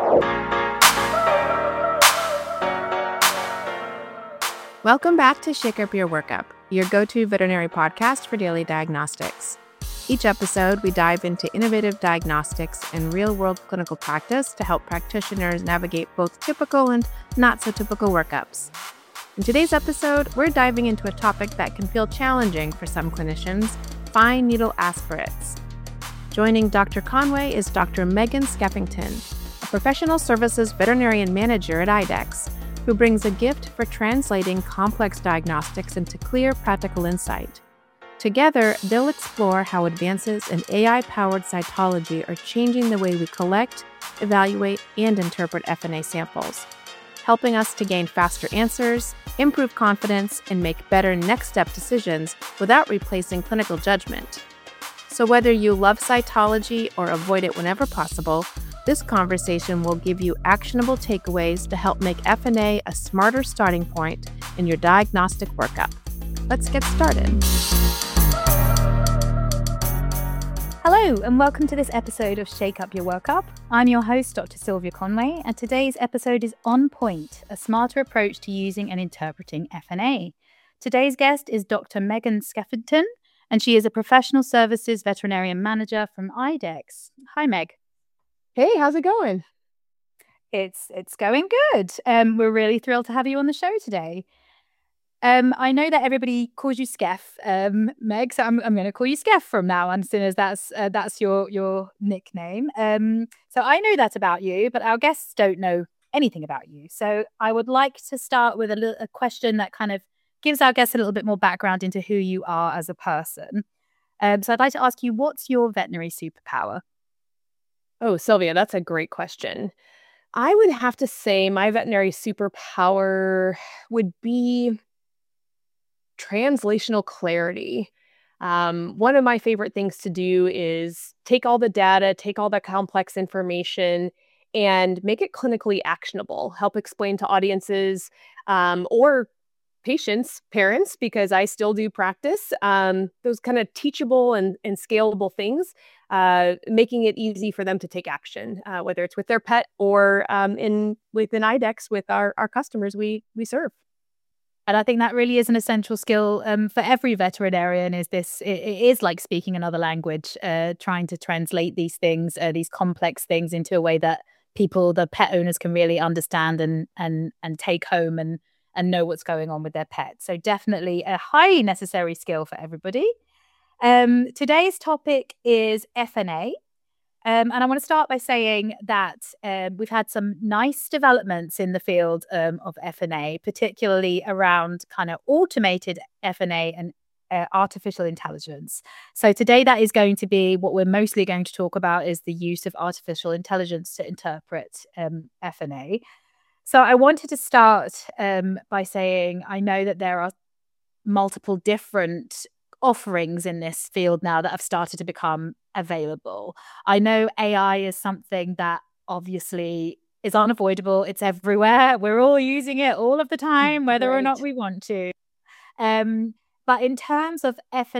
Welcome back to Shake Up Your Workup, your go-to veterinary podcast for daily diagnostics. Each episode, we dive into innovative diagnostics and real-world clinical practice to help practitioners navigate both typical and not-so-typical workups. In today's episode, we're diving into a topic that can feel challenging for some clinicians, fine needle aspirates. Joining Dr. Conway is Dr. Megan Skeffington, a professional services veterinarian manager at IDEXX, who brings a gift for translating complex diagnostics into clear, practical insight. Together, they'll explore how advances in AI-powered cytology are changing the way we collect, evaluate, and interpret FNA samples, helping us to gain faster answers, improve confidence, and make better next-step decisions without replacing clinical judgment. So whether you love cytology or avoid it whenever possible, this conversation will give you actionable takeaways to help make FNA a smarter starting point in your diagnostic workup. Let's get started. Hello, and welcome to this episode of Shake Up Your Workup. I'm your host, Dr. Sylvia Conway, and today's episode is On Point, a smarter approach to using and interpreting FNA. Today's guest is Dr. Megan Skeffington, and she is a professional services veterinarian manager from IDEXX. Hi, Meg. Hey, how's it going? It's going good. We're really thrilled to have you on the show today. I know that everybody calls you Skeff, Meg, so I'm going to call you Skeff from now on, as soon as that's your nickname. So I know that about you, but our guests don't know anything about you. So I would like to start with a question that kind of gives our guests a little bit more background into who you are as a person. So I'd like to ask you, what's your veterinary superpower? Oh, Sylvia, that's a great question. I would have to say my veterinary superpower would be translational clarity. One of my favorite things to do is take all the data, take all the complex information, and make it clinically actionable, help explain to audiences or patients, parents, because I still do practice, those kind of teachable and scalable things, making it easy for them to take action, whether it's with their pet or within IDEXX with our customers we serve. And I think that really is an essential skill for every veterinarian. It is like speaking another language, trying to translate these things, these complex things, into a way that the pet owners, can really understand and take home and know what's going on with their pet. So definitely a highly necessary skill for everybody. Today's topic is FNA. And I want to start by saying that we've had some nice developments in the field of FNA, particularly around kind of automated FNA and artificial intelligence. So today that is going to be what we're mostly going to talk about, is the use of artificial intelligence to interpret FNA. So I wanted to start by saying I know that there are multiple different offerings in this field now that have started to become available. I know AI is something that obviously is unavoidable. It's everywhere. We're all using it all of the time, whether or not we want to. But in terms of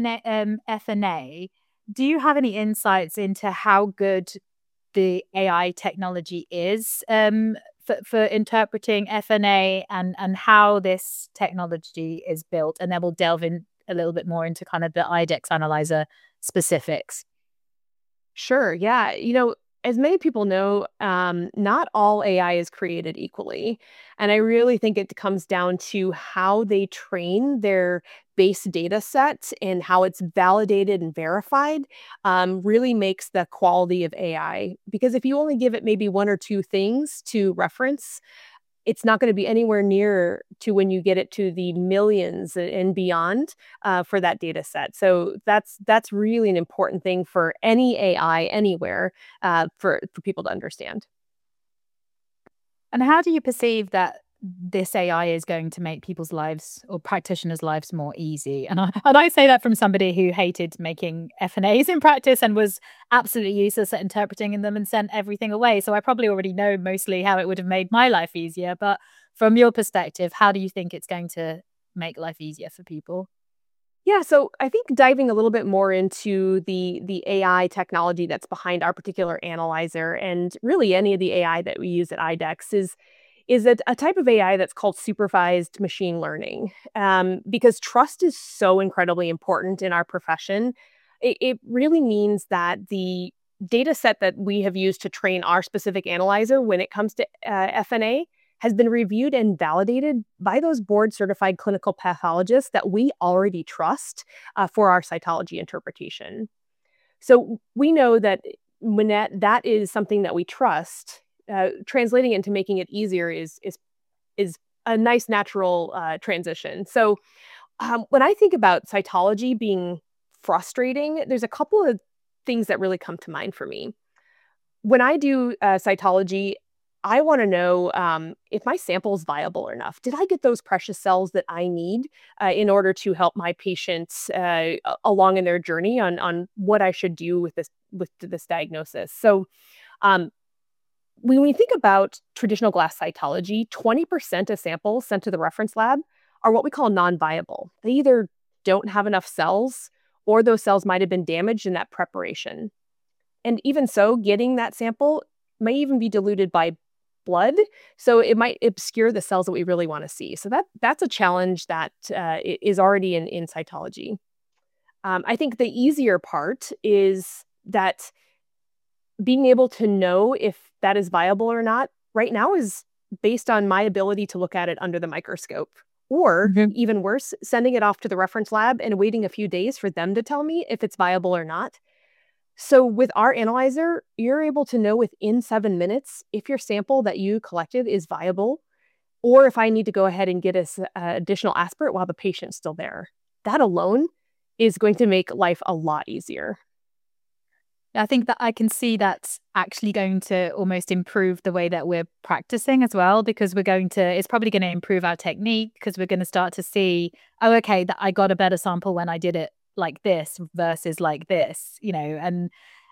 FNA, do you have any insights into how good the AI technology is for interpreting FNA and how this technology is built? And then we'll delve in a little bit more into kind of the IDEXX Analyzer specifics. Sure. Yeah. As many people know, not all AI is created equally. And I really think it comes down to how they train their base data set and how it's validated and verified, really makes the quality of AI. Because if you only give it maybe one or two things to reference, it's not going to be anywhere near to when you get it to the millions and beyond for that data set. So that's really an important thing for any AI anywhere for people to understand. And how do you perceive that this AI is going to make people's lives or practitioners' lives more easy? And I say that from somebody who hated making FNAs in practice and was absolutely useless at interpreting them and sent everything away. So I probably already know mostly how it would have made my life easier. But from your perspective, how do you think it's going to make life easier for people? Yeah, so I think diving a little bit more into the AI technology that's behind our particular analyzer and really any of the AI that we use at IDEX is a type of AI that's called supervised machine learning. Because trust is so incredibly important in our profession. It really means that the data set that we have used to train our specific analyzer when it comes to FNA has been reviewed and validated by those board certified clinical pathologists that we already trust for our cytology interpretation. So we know that when that is something that we trust, translating it into making it easier is a nice natural transition. So when I think about cytology being frustrating, there's a couple of things that really come to mind for me. When I do cytology, I want to know if my sample is viable enough. Did I get those precious cells that I need in order to help my patients along in their journey on what I should do with this diagnosis? So um, when we think about traditional glass cytology, 20% of samples sent to the reference lab are what we call non-viable. They either don't have enough cells or those cells might have been damaged in that preparation. And even so, getting that sample may even be diluted by blood, so it might obscure the cells that we really want to see. So that's a challenge that is already in cytology. I think the easier part is that being able to know if that is viable or not right now is based on my ability to look at it under the microscope. Or even worse, sending it off to the reference lab and waiting a few days for them to tell me if it's viable or not. So with our analyzer, you're able to know within 7 minutes if your sample that you collected is viable, or if I need to go ahead and get an additional aspirate while the patient's still there. That alone is going to make life a lot easier. I think that I can see that's actually going to almost improve the way that we're practicing as well, because it's probably going to improve our technique, because we're going to start to see, oh, okay, that I got a better sample when I did it like this versus like this, and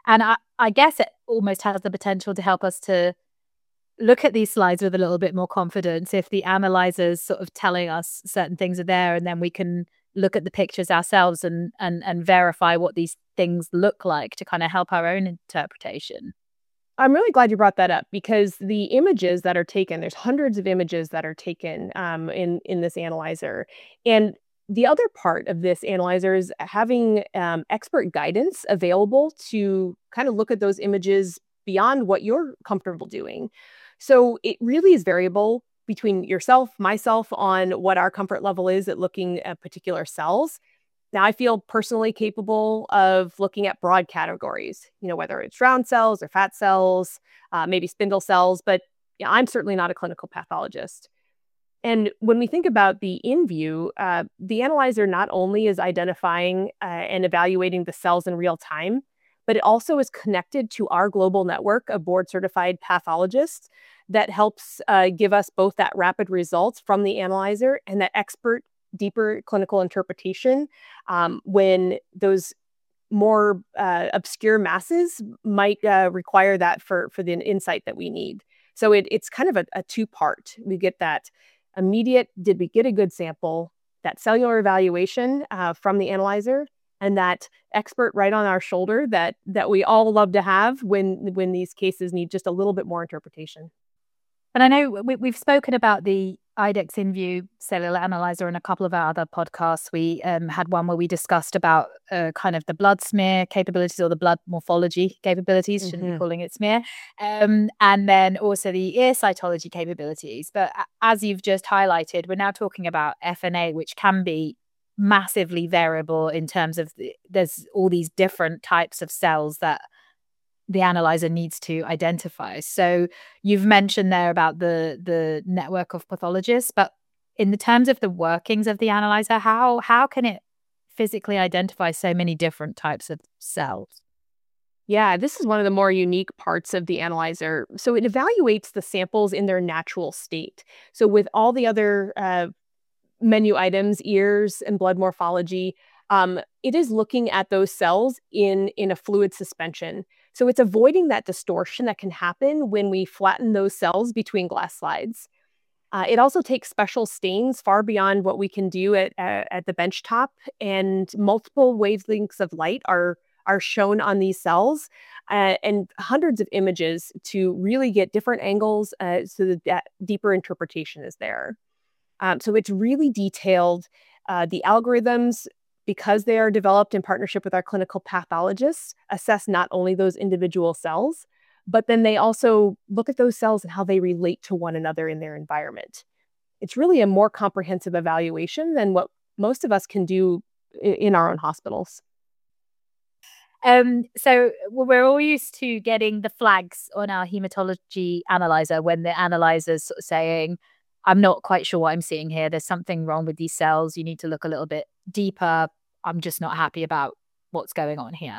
I guess it almost has the potential to help us to look at these slides with a little bit more confidence if the analyzer's sort of telling us certain things are there, and then we can look at the pictures ourselves and verify what these things look like to kind of help our own interpretation. I'm really glad you brought that up, because the images that are taken, there's hundreds of images that are taken in this analyzer. And the other part of this analyzer is having expert guidance available to kind of look at those images beyond what you're comfortable doing. So it really is variable between yourself, myself, on what our comfort level is at looking at particular cells. Now, I feel personally capable of looking at broad categories, whether it's round cells or fat cells, maybe spindle cells, but I'm certainly not a clinical pathologist. And when we think about the InView, the analyzer not only is identifying and evaluating the cells in real time, but it also is connected to our global network of board-certified pathologists that helps give us both that rapid results from the analyzer and that expert, deeper clinical interpretation when those more obscure masses might require that for the insight that we need. So it's kind of a two-part. We get that immediate, did we get a good sample, that cellular evaluation from the analyzer, and that expert right on our shoulder that we all love to have when these cases need just a little bit more interpretation. And I know we've spoken about the IDEX InView cellular analyzer in a couple of our other podcasts. We had one where we discussed about kind of the blood smear capabilities, or the blood morphology capabilities, shouldn't be calling it smear, and then also the ear cytology capabilities. But as you've just highlighted, we're now talking about FNA, which can be massively variable in terms of there's all these different types of cells that the analyzer needs to identify. So you've mentioned there about the network of pathologists, but in the terms of the workings of the analyzer, how can it physically identify so many different types of cells? Yeah, this is one of the more unique parts of the analyzer. So it evaluates the samples in their natural state. So with all the other menu items, ears and blood morphology, it is looking at those cells in a fluid suspension. So it's avoiding that distortion that can happen when we flatten those cells between glass slides. It also takes special stains far beyond what we can do at the benchtop, and multiple wavelengths of light are shown on these cells, and hundreds of images to really get different angles, so that deeper interpretation is there. So it's really detailed. The algorithms, because they are developed in partnership with our clinical pathologists, assess not only those individual cells, but then they also look at those cells and how they relate to one another in their environment. It's really a more comprehensive evaluation than what most of us can do in our own hospitals. So we're all used to getting the flags on our hematology analyzer when the analyzer's sort of saying, I'm not quite sure what I'm seeing here. There's something wrong with these cells. You need to look a little bit deeper. I'm just not happy about what's going on here.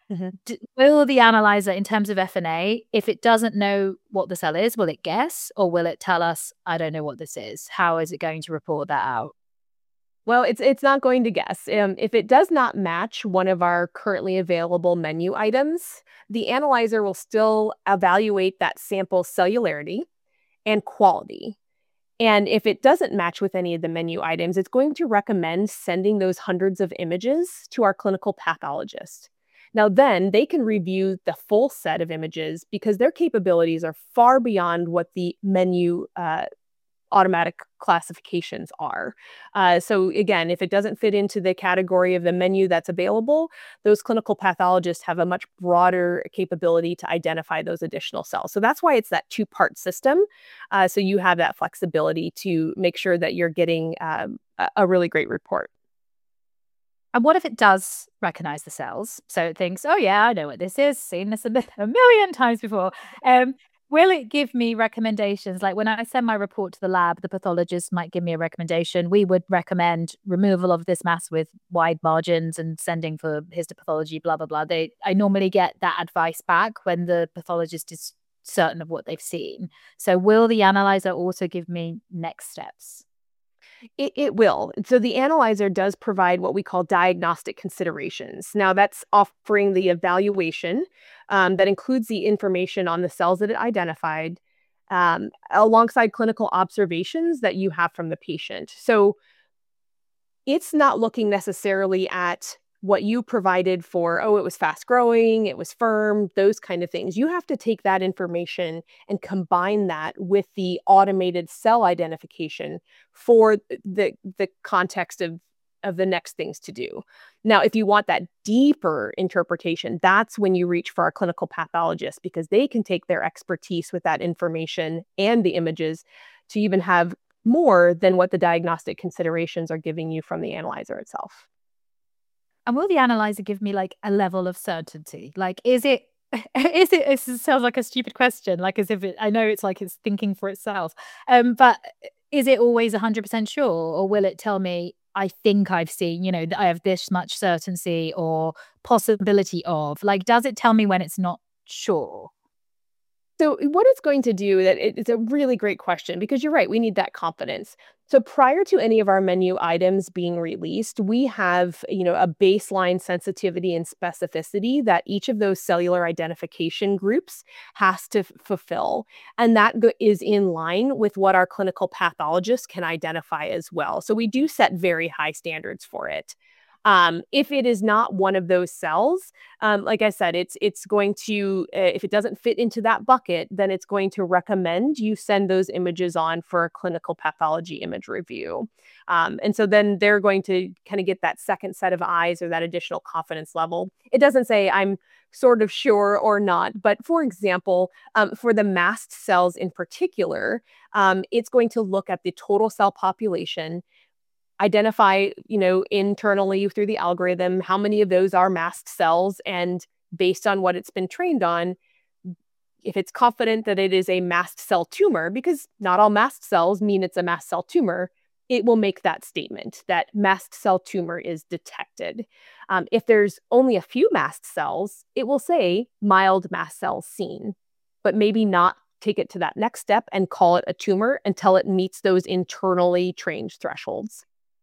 Will the analyzer, in terms of FNA, if it doesn't know what the cell is, will it guess, or will it tell us, I don't know what this is? How is it going to report that out? Well, it's not going to guess. If it does not match one of our currently available menu items, the analyzer will still evaluate that sample cellularity and quality. And if it doesn't match with any of the menu items, it's going to recommend sending those hundreds of images to our clinical pathologist. Now, then they can review the full set of images because their capabilities are far beyond what the menu automatic classifications are. So again, if it doesn't fit into the category of the menu that's available, those clinical pathologists have a much broader capability to identify those additional cells. So that's why it's that two-part system. So you have that flexibility to make sure that you're getting a really great report. And what if it does recognize the cells? So it thinks, oh yeah, I know what this is, seen this a million times before. Will it give me recommendations? Like when I send my report to the lab, the pathologist might give me a recommendation. We would recommend removal of this mass with wide margins and sending for histopathology, blah, blah, blah. I normally get that advice back when the pathologist is certain of what they've seen. So will the analyzer also give me next steps? It will. So the analyzer does provide what we call diagnostic considerations. Now, that's offering the evaluation that includes the information on the cells that it identified, alongside clinical observations that you have from the patient. So it's not looking necessarily at what you provided for, oh, it was fast growing, it was firm, those kind of things. You have to take that information and combine that with the automated cell identification for the context of the next things to do. Now, if you want that deeper interpretation, that's when you reach for our clinical pathologist, because they can take their expertise with that information and the images to even have more than what the diagnostic considerations are giving you from the analyzer itself. And will the analyzer give me like a level of certainty? Like, it sounds like a stupid question, like as if I know it's like it's thinking for itself. But is it always 100% sure? Or will it tell me, I think I've seen, I have this much certainty or possibility of, like, does it tell me when it's not sure? So what it's going to do, it's a really great question, because you're right, we need that confidence. So prior to any of our menu items being released, we have, a baseline sensitivity and specificity that each of those cellular identification groups has to fulfill. And that is in line with what our clinical pathologists can identify as well. So we do set very high standards for it. If it is not one of those cells, like I said, it's going to, if it doesn't fit into that bucket, then it's going to recommend you send those images on for a clinical pathology image review. And so then they're going to kind of get that second set of eyes or that additional confidence level. It doesn't say I'm sort of sure or not, but for example, for the mast cells in particular, it's going to look at the total cell population, identify, internally through the algorithm, how many of those are mast cells. And based on what it's been trained on, if it's confident that it is a mast cell tumor, because not all mast cells mean it's a mast cell tumor, it will make that statement that mast cell tumor is detected. If there's only a few mast cells, it will say mild mast cells seen, but maybe not take it to that next step and call it a tumor until it meets those internally trained thresholds.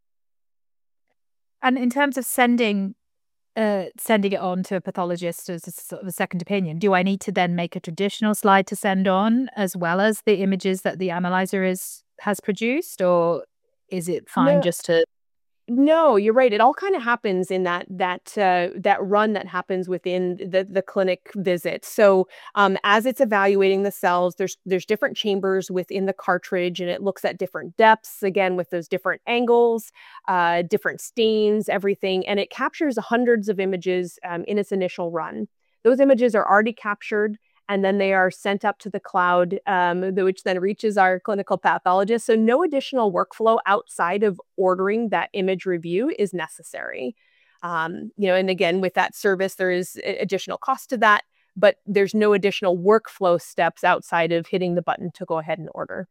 And in terms of sending it on to a pathologist as a sort of a second opinion, do I need to then make a traditional slide to send on as well as the images that the analyzer is has produced, or is it fine No, just to? no, you're right. It all kind of happens in that run that happens within the clinic visit. So, as it's evaluating the cells, there's different chambers within the cartridge, and it looks at different depths again with those different angles, different stains, everything, and it captures hundreds of images in its initial run. Those images are already captured, and then they are sent up to the cloud, which then reaches our clinical pathologist. So no additional workflow outside of ordering that image review is necessary. And again, with that service, there is additional cost to that, but there's no additional workflow steps outside of hitting the button to go ahead and order.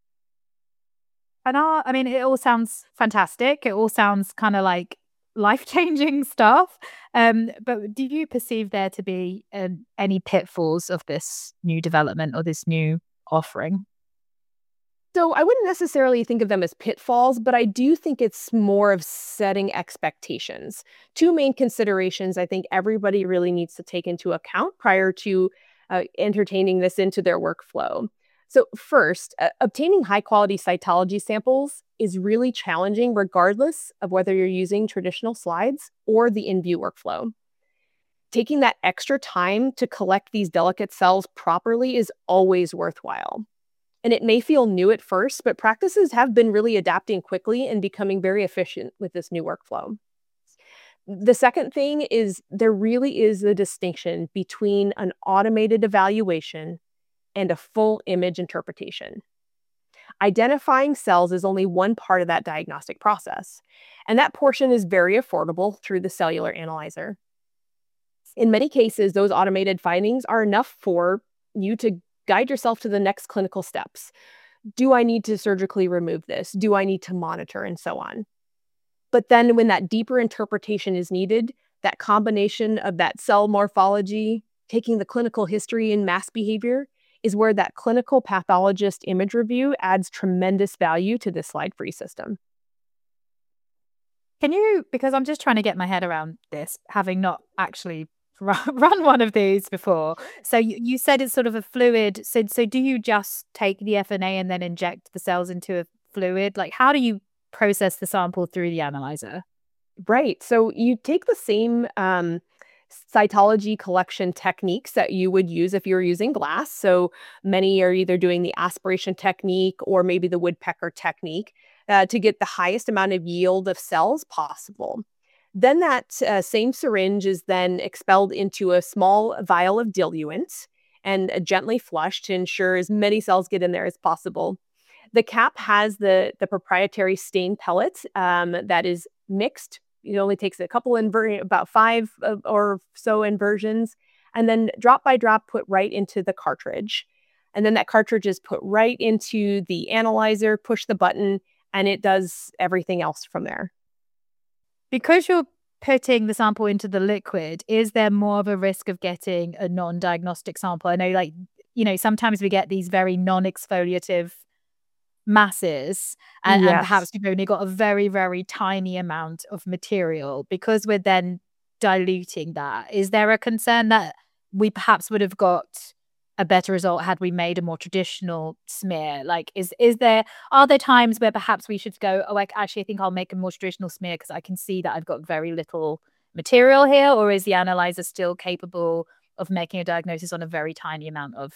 And I mean, it all sounds fantastic. It all sounds kind of like life-changing stuff. But do you perceive there to be any pitfalls of this new development or this new offering? So I wouldn't necessarily think of them as pitfalls, but I do think it's more of setting expectations. Two main considerations I think everybody really needs to take into account prior to entertaining this into their workflow. So first, obtaining high quality cytology samples is really challenging regardless of whether you're using traditional slides or the InView workflow. Taking that extra time to collect these delicate cells properly is always worthwhile. And it may feel new at first, but practices have been really adapting quickly and becoming very efficient with this new workflow. The second thing is there really is a distinction between an automated evaluation and a full image interpretation. Identifying cells is only one part of that diagnostic process, and that portion is very affordable through the cellular analyzer. In many cases, those automated findings are enough for you to guide yourself to the next clinical steps. Do I need to surgically remove this? Do I need to monitor? And so on. But then when that deeper interpretation is needed, that combination of that cell morphology, taking the clinical history and mass behavior, is where that clinical pathologist image review adds tremendous value to this slide-free system. Can you, because I'm just trying to get my head around this, having not actually run one of these before. So you said it's sort of a fluid. So do you just take the FNA and then inject the cells into a fluid? Like, how do you process the sample through the analyzer? Right. So you take the same cytology collection techniques that you would use if you were using glass. So many are either doing the aspiration technique or maybe the woodpecker technique to get the highest amount of yield of cells possible. Then that same syringe is then expelled into a small vial of diluent and gently flushed to ensure as many cells get in there as possible. The cap has the proprietary stain pellet that is mixed. It only takes a couple about 5 or so inversions, and then drop by drop put right into the cartridge. And then that cartridge is put right into the analyzer, push the button, and it does everything else from there. Because you're putting the sample into the liquid, is there more of a risk of getting a non-diagnostic sample? I know, sometimes we get these very non-exfoliative masses, and perhaps we've only got a very, very tiny amount of material. Because we're then diluting that, is there a concern that we perhaps would have got a better result had we made a more traditional smear? Like, are there times where perhaps we should go, actually, I think I'll make a more traditional smear because I can see that I've got very little material here? Or is the analyzer still capable of making a diagnosis on a very tiny amount of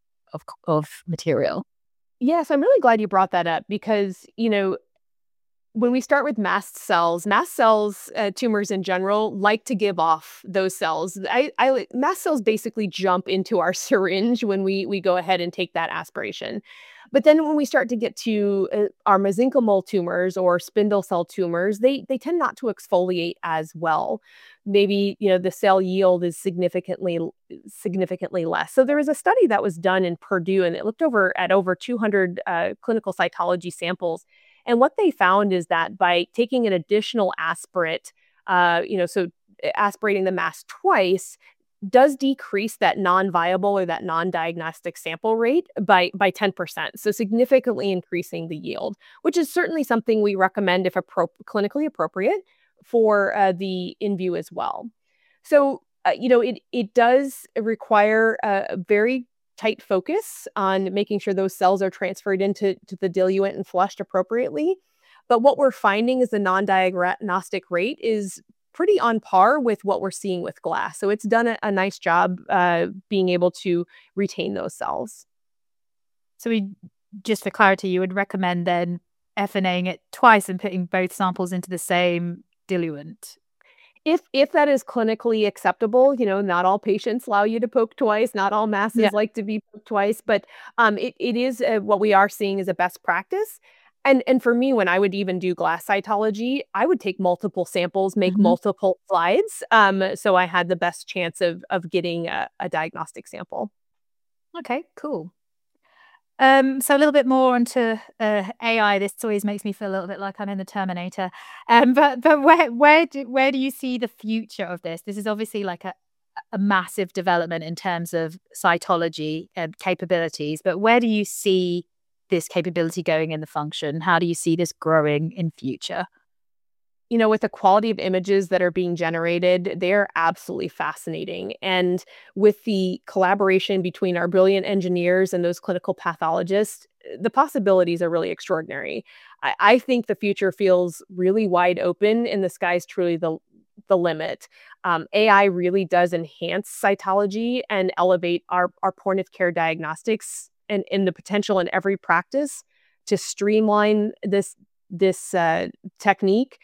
material? Yes, I'm really glad you brought that up because, when we start with mast cells, tumors in general like to give off those cells. Mast cells basically jump into our syringe when we go ahead and take that aspiration. But then when we start to get to our mesenchymal tumors or spindle cell tumors, they tend not to exfoliate as well. Maybe, the cell yield is significantly less. So there was a study that was done in Purdue, and it looked at over 200 clinical cytology samples. And what they found is that by taking an additional aspirate, so aspirating the mass twice, does decrease that non-viable or that non-diagnostic sample rate by 10%. So significantly increasing the yield, which is certainly something we recommend if clinically appropriate for the InView as well. So, it does require a very tight focus on making sure those cells are transferred into the diluent and flushed appropriately. But what we're finding is the non-diagnostic rate is pretty on par with what we're seeing with glass. So it's done a nice job being able to retain those cells. So just for clarity, you would recommend then FNAing it twice and putting both samples into the same diluent? If that is clinically acceptable, not all patients allow you to poke twice, not all masses like to be poked twice, but it is what we are seeing as a best practice. And for me, when I would even do glass cytology, I would take multiple samples, make multiple slides, so I had the best chance of getting a diagnostic sample. Okay, cool. So a little bit more onto AI. This always makes me feel a little bit like I'm in the Terminator. But where do you see the future of this? This is obviously like a massive development in terms of cytology capabilities. But where do you see this capability going in the function? How do you see this growing in future? With the quality of images that are being generated, they're absolutely fascinating. And with the collaboration between our brilliant engineers and those clinical pathologists, the possibilities are really extraordinary. I think the future feels really wide open, and the sky's truly the limit. AI really does enhance cytology and elevate our point of care diagnostics and the potential in every practice to streamline this technique.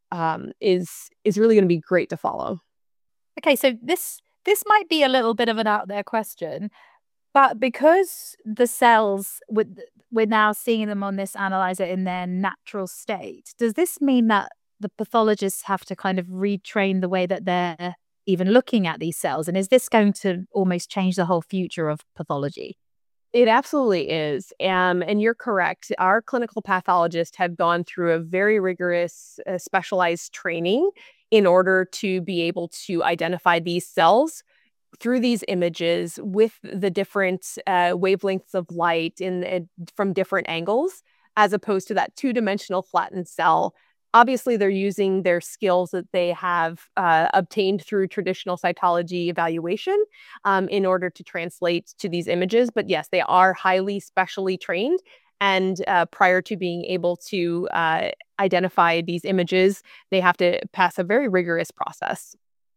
Is really going to be great to follow. Okay, so this might be a little bit of an out there question, but because the cells, we're now seeing them on this analyzer in their natural state, does this mean that the pathologists have to kind of retrain the way that they're even looking at these cells? And is this going to almost change the whole future of pathology? It absolutely is. And you're correct. Our clinical pathologists have gone through a very rigorous, specialized training in order to be able to identify these cells through these images with the different wavelengths of light from different angles, as opposed to that two-dimensional flattened cell. Obviously, they're using their skills that they have obtained through traditional cytology evaluation in order to translate to these images. But yes, they are highly specially trained. And prior to being able to identify these images, they have to pass a very rigorous process.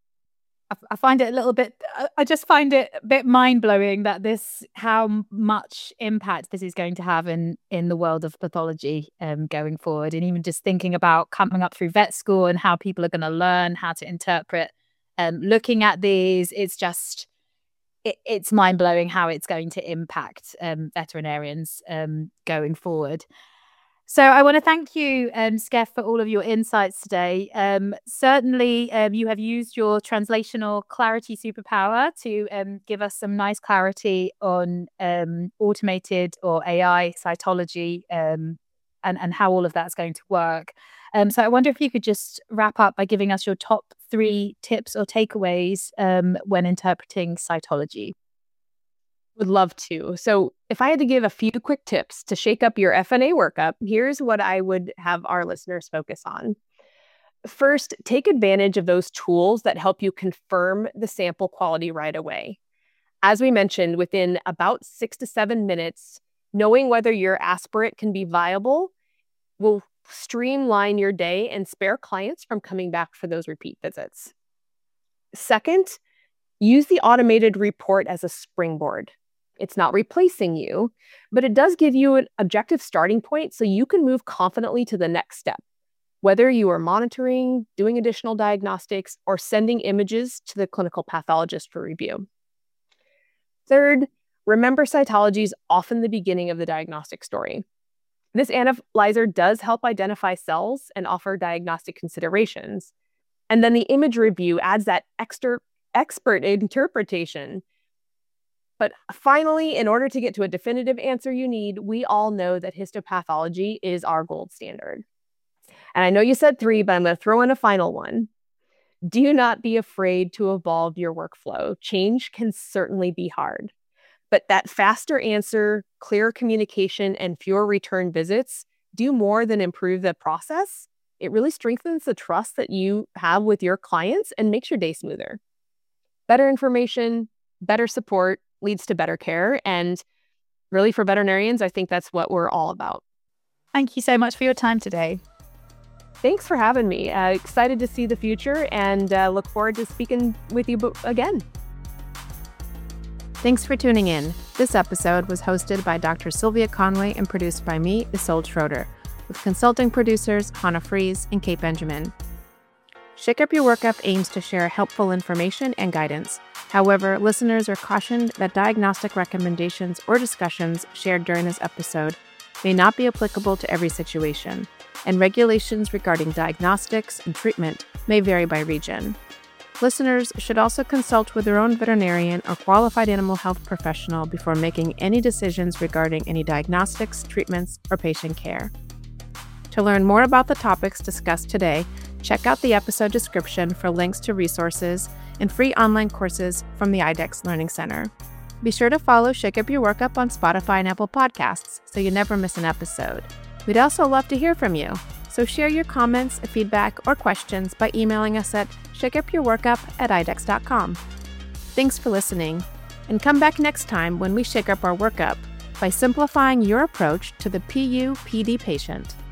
I find it a little bit, I just find it a bit mind-blowing that how much impact this is going to have in the world of pathology going forward. And even just thinking about coming up through vet school and how people are going to learn how to interpret looking at these, it's mind-blowing how it's going to impact veterinarians going forward. So I want to thank you, Skef, for all of your insights today. Certainly, you have used your translational clarity superpower to give us some nice clarity on automated or AI cytology and how all of that's going to work. So I wonder if you could just wrap up by giving us your top 3 tips or takeaways when interpreting cytology. Would love to. So if I had to give a few quick tips to shake up your FNA workup, here's what I would have our listeners focus on. First, take advantage of those tools that help you confirm the sample quality right away. As we mentioned, within about 6 to 7 minutes, knowing whether your aspirate can be viable will streamline your day and spare clients from coming back for those repeat visits. Second, use the automated report as a springboard. It's not replacing you, but it does give you an objective starting point so you can move confidently to the next step, whether you are monitoring, doing additional diagnostics, or sending images to the clinical pathologist for review. Third, remember cytology is often the beginning of the diagnostic story. This analyzer does help identify cells and offer diagnostic considerations. And then the image review adds that extra expert interpretation. But finally, in order to get to a definitive answer you need, we all know that histopathology is our gold standard. And I know you said 3, but I'm going to throw in a final one. Do not be afraid to evolve your workflow. Change can certainly be hard. But that faster answer, clearer communication, and fewer return visits do more than improve the process. It really strengthens the trust that you have with your clients and makes your day smoother. Better information, better support, leads to better care. And really, for veterinarians, I think that's what we're all about. Thank you so much for your time today. Thanks for having me. Excited to see the future and look forward to speaking with you again. Thanks for tuning in. This episode was hosted by Dr. Sylvia Conway and produced by me, Isolde Schroeder, with consulting producers Hannah Fries and Kate Benjamin. Shake Up Your Workup aims to share helpful information and guidance. However, listeners are cautioned that diagnostic recommendations or discussions shared during this episode may not be applicable to every situation, and regulations regarding diagnostics and treatment may vary by region. Listeners should also consult with their own veterinarian or qualified animal health professional before making any decisions regarding any diagnostics, treatments, or patient care. To learn more about the topics discussed today, check out the episode description for links to resources and free online courses from the IDEXX Learning Center. Be sure to follow Shake Up Your Workup on Spotify and Apple Podcasts so you never miss an episode. We'd also love to hear from you, so share your comments, feedback, or questions by emailing us at shakeupyourworkup@idexx.com. Thanks for listening, and come back next time when we shake up our workup by simplifying your approach to the PU-PD patient.